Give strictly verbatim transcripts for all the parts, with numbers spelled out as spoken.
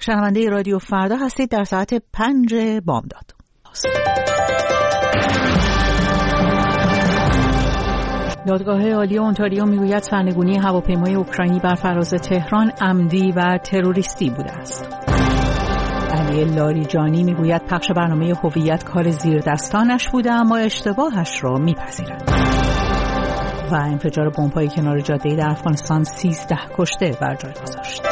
شنونده رادیو فردا هستید در ساعت پنج بامداد. دادگاه عالی اونتاریو میگوید سرنگونی هواپیمای اوکراینی بر فراز تهران عمدی و تروریستی بوده است. علی لاریجانی میگوید پخش برنامه هویت کار زیردستانش بوده اما اشتباهش را میپذیرد. و انفجار بمب‌های کنار جاده در افغانستان سیزده کشته بر جای گذاشت.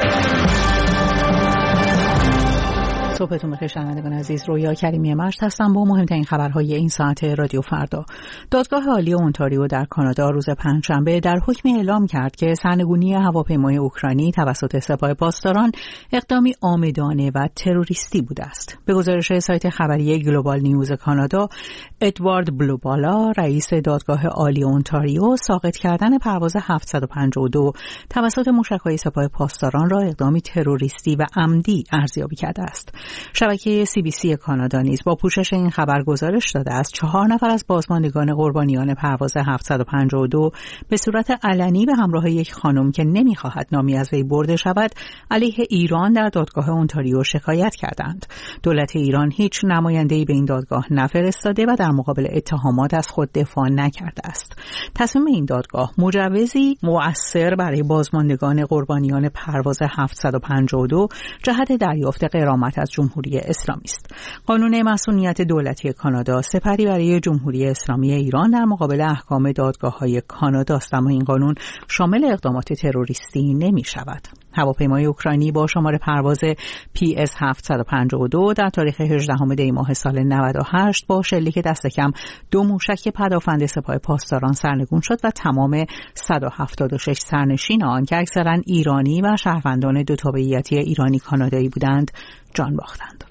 صبحتون بخیر شنوندگان عزیز، رویا کریمی مشت هستم با مهمترین خبرهای این ساعت رادیو فردا. دادگاه عالی اونتاریو در کانادا روز پنجشنبه در حکمی اعلام کرد که سرنگونی هواپیمای اوکراینی توسط سپاه پاسداران اقدامی عامدانه و تروریستی بوده است. به گزارش سایت خبری گلوبال نیوز کانادا، ادوارد بلوبالا، رئیس دادگاه عالی اونتاریو، ساقط کردن پرواز هفتصد و پنجاه و دو توسط موشک‌های سپاه پاسداران را اقدامی تروریستی و عمدی ارزیابی کرده است. شبکه سی بی سی کانادا نیز با پوشش این خبر گزارش داده است چهار نفر از بازماندگان قربانیان پرواز هفتصد و پنجاه و دو به صورت علنی به همراه یک خانم که نمی‌خواهد نامی از وی برده شود علیه ایران در دادگاه اونتاریو شکایت کردند. دولت ایران هیچ نماینده‌ای به این دادگاه نفرستاده و در مقابل اتهامات از خود دفاع نکرده است. تصمیم این دادگاه مجوزی مؤثر برای بازماندگان قربانیان پرواز هفتصد و پنجاه و دو جهت دریافت غرامت از جمهوری اسلامی است. قانون مسئولیت دولتی کانادا سپری برای جمهوری اسلامی ایران در مقابل احکام دادگاه‌های کانادا است، اما این قانون شامل اقدامات تروریستی نمی شود. هواپیمای اوکراینی با شماره پرواز پی اس هفتصد و پنجاه و دو در تاریخ هجدهم دی ماه سال نود و هشت با شلیک دست کم دو موشک پدافند سپاه پاسداران سرنگون شد و تمام صد و هفتاد و شش سرنشین آن که اکثرا ایرانی و شهروندان دو تابعیتی ایرانی کانادایی بودند جان باختند.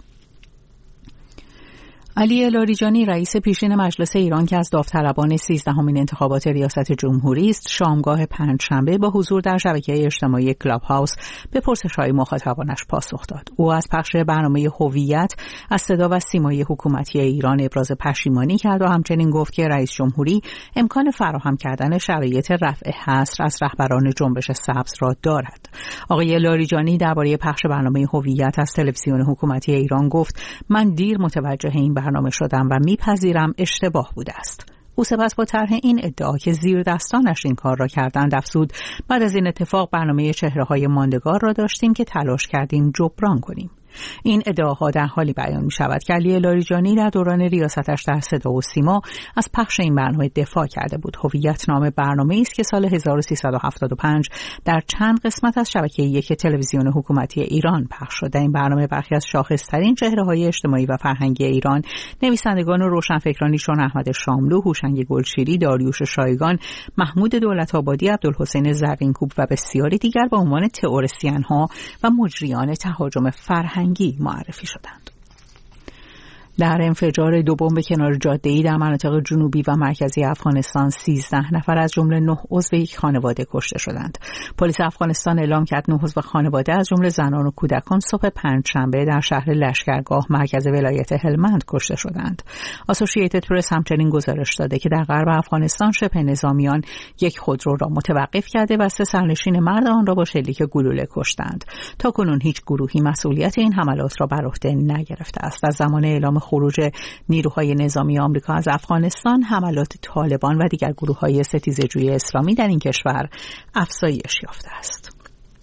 علی لاریجانی، رئیس پیشین مجلس ایران که از داوطلبان سیزدهمین انتخابات ریاست جمهوری است، شامگاه پنجشنبه با حضور در شبکه اجتماعی کلاب هاوس به پرسش‌های مخاطبانش پاسخ داد. او از پخش برنامه هویت از صدا و سیمای حکومتی ایران ابراز پشیمانی کرد و همچنین گفت که رئیس جمهوری امکان فراهم کردن شرایط رفع حصر از رهبران جنبش سبز را دارد. آقای لاریجانی درباره پخش برنامه هویت از تلویزیون حکومتی ایران گفت: من دیر متوجه این برنامه شدم و میپذیرم اشتباه بوده است. او سپس با طرح این ادعا که زیر دستانش این کار را کردند افزود: بعد از این اتفاق برنامه چهره‌های ماندگار را داشتیم که تلاش کردیم جبران کنیم. این ادعاها در حالی بیان می شود که علی لاریجانی در دوران ریاستش در صدا و سیما از پخش این برنامه دفاع کرده بود. هویت نام برنامه است که سال هزار و سیصد و هفتاد و پنج در چند قسمت از شبکه یک تلویزیون حکومتی ایران پخش شد. در این برنامه برخی از شاخص‌ترین چهره‌های اجتماعی و فرهنگی ایران، نویسندگان و روشنفکرانی چون احمد شاملو، هوشنگ گلشیری، داریوش شایگان، محمود دولت‌آبادی، عبدالحسین زرینکوب و بسیاری دیگر به عنوان تئوریسین‌ها و مجریان تهاجم فرهنگی معرفی شدند. در انفجار دو بمب کنار جاده‌ای در مناطق جنوبی و مرکزی افغانستان سیزده نفر از جمله نه عضو یک خانواده کشته شدند. پلیس افغانستان اعلام کرد نه عضو خانواده از جمله زنان و کودکان صبح پنجشنبه در شهر لشکرگاه مرکز ولایت هلمند کشته شدند. اسوسییتد پرس همچنین گزارش داده که در غرب افغانستان شبه نظامیان یک خودرو را متوقف کرده و سه سرنشین مرد آن را با شلیک گلوله کشتند. تاکنون هیچ گروهی مسئولیت این حملات را بر عهده نگرفته است. از زمان اعلام خروج نیروهای نظامی آمریکا از افغانستان، حملات طالبان و دیگر گروه‌های ستیزه‌جوی اسلامی در این کشور افزایش یافته است.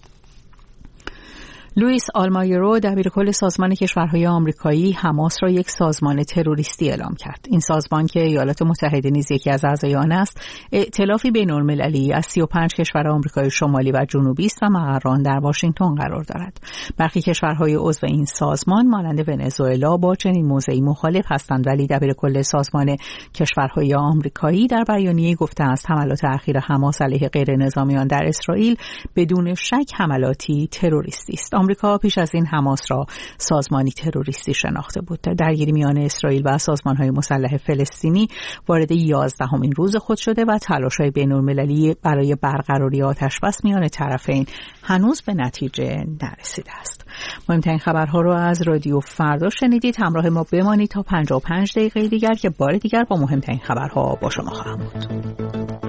لوئیس آلمایرو، دبیرکل سازمان کشورهای آمریکایی، حماس را یک سازمان تروریستی اعلام کرد. این سازمان که ایالات متحده نیز یکی از اعضای آن است، ائتلافی بین‌المللی از سی و پنج کشور آمریکای شمالی و جنوبی است و مقر آن در واشنگتن قرار دارد. برخی کشورهای عضو این سازمان مانند ونزوئلا با چنین موضعی مخالف هستند، ولی دبیرکل سازمان کشورهای آمریکایی در بیانیه‌ای گفته است حملات اخیر حماس علیه غیرنظامیان در اسرائیل بدون شک حملاتی تروریستی است. آمریکا پیش از این حماس را سازمانی تروریستی شناخته بود. درگیری میان اسرائیل و سازمان‌های مسلح فلسطینی وارد یازدهمین روز خود شده و تلاش‌های بین‌المللی برای برقراری آتش‌بس میان طرفین هنوز به نتیجه نرسیده است. مهمترین خبرها رو از رادیو فردا شنیدید. همراه ما بمانید تا پنجاه و پنج دقیقه دیگر که بار دیگر با مهمترین خبرها با شما خواهم بود.